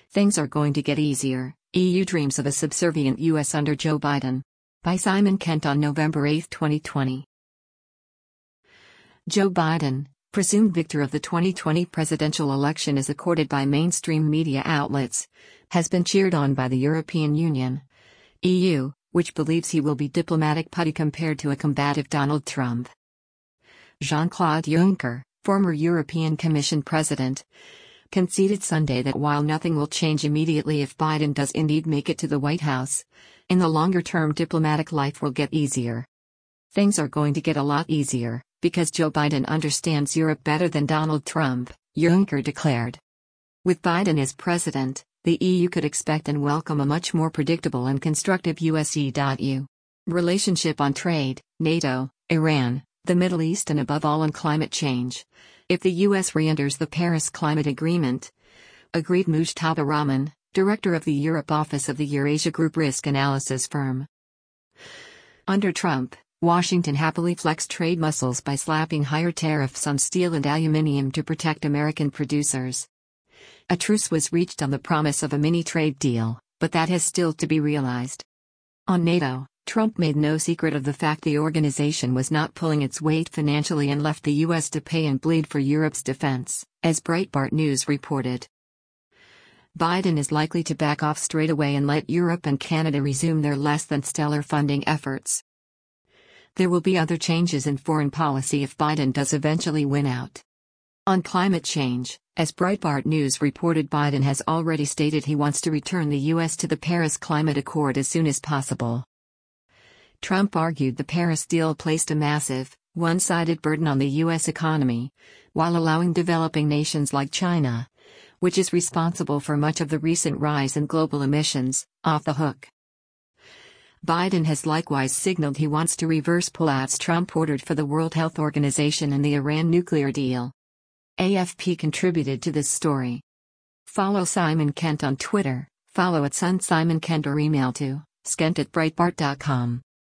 Things are going to get easier. EU dreams of a subservient US under Joe Biden. By Simon Kent on November 8, 2020. Joe Biden, presumed victor of the 2020 presidential election as accorded by mainstream media outlets, has been cheered on by the European Union, EU, which believes he will be diplomatic putty compared to a combative Donald Trump. Jean-Claude Juncker, former European Commission president, conceded Sunday that while nothing will change immediately if Biden does indeed make it to the White House, in the longer term diplomatic life will get easier. Things are going to get a lot easier, because Joe Biden understands Europe better than Donald Trump, Juncker declared. With Biden as president, the EU could expect and welcome a much more predictable and constructive US-EU relationship on trade, NATO, Iran, the Middle East and above all on climate change. If the US re-enters the Paris Climate Agreement, agreed Mujtaba Rahman, director of the Europe office of the Eurasia Group risk analysis firm. Under Trump, Washington happily flexed trade muscles by slapping higher tariffs on steel and aluminium to protect American producers. A truce was reached on the promise of a mini-trade deal, but that has still to be realized. On NATO, Trump made no secret of the fact the organization was not pulling its weight financially and left the US to pay and bleed for Europe's defense, as Breitbart News reported. Biden is likely to back off straight away and let Europe and Canada resume their less than stellar funding efforts. There will be other changes in foreign policy if Biden does eventually win out. On climate change, as Breitbart News reported, Biden has already stated he wants to return the US to the Paris Climate Accord as soon as possible. Trump argued the Paris deal placed a massive, one-sided burden on the US economy, while allowing developing nations like China, which is responsible for much of the recent rise in global emissions, off the hook. Biden has likewise signaled he wants to reverse pullouts Trump ordered for the World Health Organization and the Iran nuclear deal. AFP contributed to this story. Follow Simon Kent on Twitter, follow @SunSimonKent or email to skent@breitbart.com.